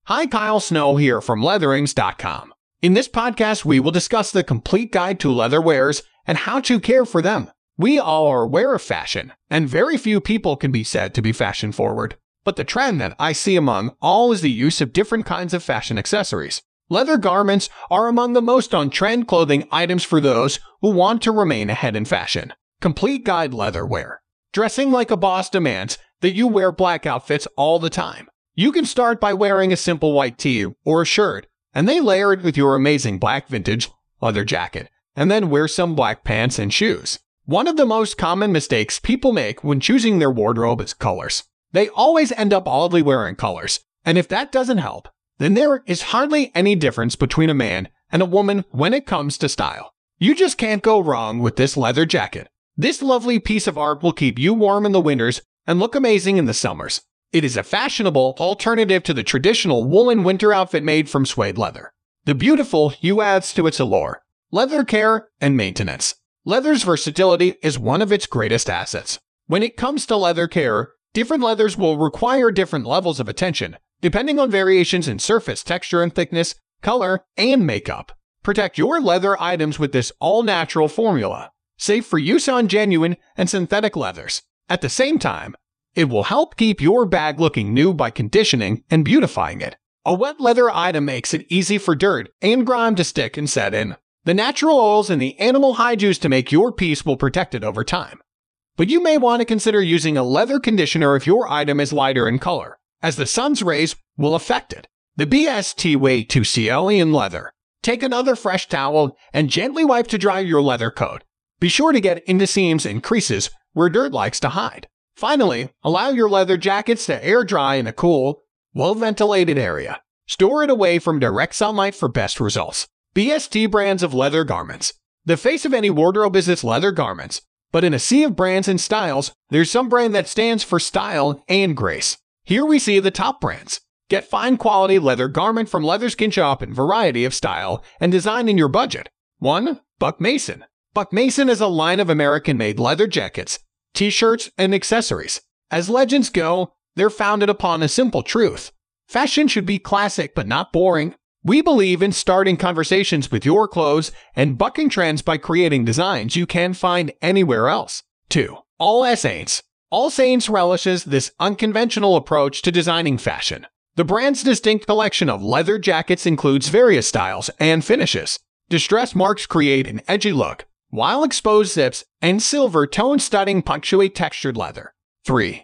Hi, Kyle Snow here from Leatherings.com. In this podcast, we will discuss the complete guide to leather wares and how to care for them. We all are aware of fashion, and very few people can be said to be fashion forward. But the trend that I see among all is the use of different kinds of fashion accessories. Leather garments are among the most on-trend clothing items for those who want to remain ahead in fashion. Complete guide leather wear. Dressing like a boss demands that you wear black outfits all the time. You can start by wearing a simple white tee or a shirt, and then layer it with your amazing black vintage leather jacket, and then wear some black pants and shoes. One of the most common mistakes people make when choosing their wardrobe is colors. They always end up oddly wearing colors, and if that doesn't help, then there is hardly any difference between a man and a woman when it comes to style. You just can't go wrong with this leather jacket. This lovely piece of art will keep you warm in the winters and look amazing in the summers. It is a fashionable alternative to the traditional woolen winter outfit made from suede leather. The beautiful hue adds to its allure. Leather care and maintenance. Leather's versatility is one of its greatest assets. When it comes to leather care, different leathers will require different levels of attention, depending on variations in surface texture and thickness, color, and makeup. Protect your leather items with this all-natural formula, safe for use on genuine and synthetic leathers. At the same time, it will help keep your bag looking new by conditioning and beautifying it. A wet leather item makes it easy for dirt and grime to stick and set in. The natural oils and the animal hide used to make your piece will protect it over time. But you may want to consider using a leather conditioner if your item is lighter in color, as the sun's rays will affect it. The BST way to CLE in leather. Take another fresh towel and gently wipe to dry your leather coat. Be sure to get into seams and creases where dirt likes to hide. Finally, allow your leather jackets to air dry in a cool, well-ventilated area. Store it away from direct sunlight for best results. BST brands of leather garments. The face of any wardrobe is its leather garments, but in a sea of brands and styles, there's some brand that stands for style and grace. Here we see the top brands. Get fine quality leather garment from Leatherskin Shop in variety of style and design in your budget. 1. Buck Mason. Buck Mason is a line of American-made leather jackets, t-shirts, and accessories. As legends go, they're founded upon a simple truth. Fashion should be classic but not boring. We believe in starting conversations with your clothes and bucking trends by creating designs you can't find anywhere else. 2. All Saints. All Saints relishes this unconventional approach to designing fashion. The brand's distinct collection of leather jackets includes various styles and finishes. Distress marks create an edgy look, while exposed zips and silver tone studding punctuate textured leather. 3.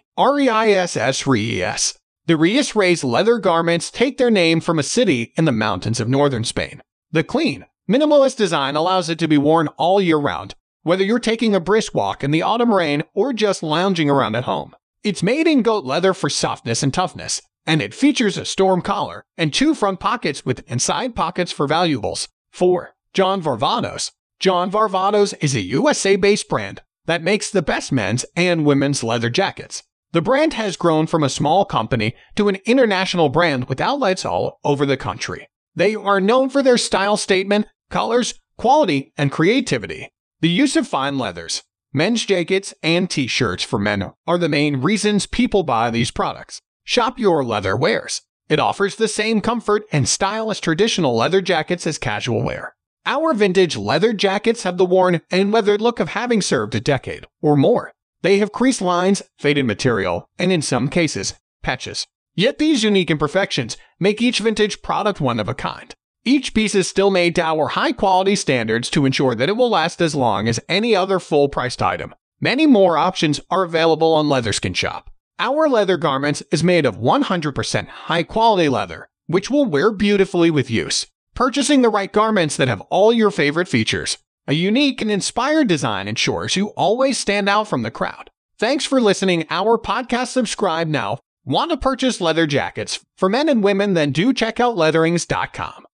REISS. The Reyes Reyes leather garments take their name from a city in the mountains of northern Spain. The clean, minimalist design allows it to be worn all year round, whether you're taking a brisk walk in the autumn rain or just lounging around at home. It's made in goat leather for softness and toughness, and it features a storm collar and 2 front pockets with inside pockets for valuables. 4. John Varvatos. John Varvatos is a USA-based brand that makes the best men's and women's leather jackets. The brand has grown from a small company to an international brand with outlets all over the country. They are known for their style statement, colors, quality, and creativity. The use of fine leathers, men's jackets, and t-shirts for men are the main reasons people buy these products. Shop your leather wares. It offers the same comfort and style as traditional leather jackets as casual wear. Our vintage leather jackets have the worn and weathered look of having served a decade or more. They have creased lines, faded material, and in some cases, patches. Yet these unique imperfections make each vintage product one of a kind. Each piece is still made to our high-quality standards to ensure that it will last as long as any other full-priced item. Many more options are available on Leatherskin Shop. Our leather garments is made of 100% high-quality leather, which will wear beautifully with use. Purchasing the right garments that have all your favorite features. A unique and inspired design ensures you always stand out from the crowd. Thanks for listening our podcast. Subscribe now. Want to purchase leather jackets for men and women? Then do check out Leatherings.com.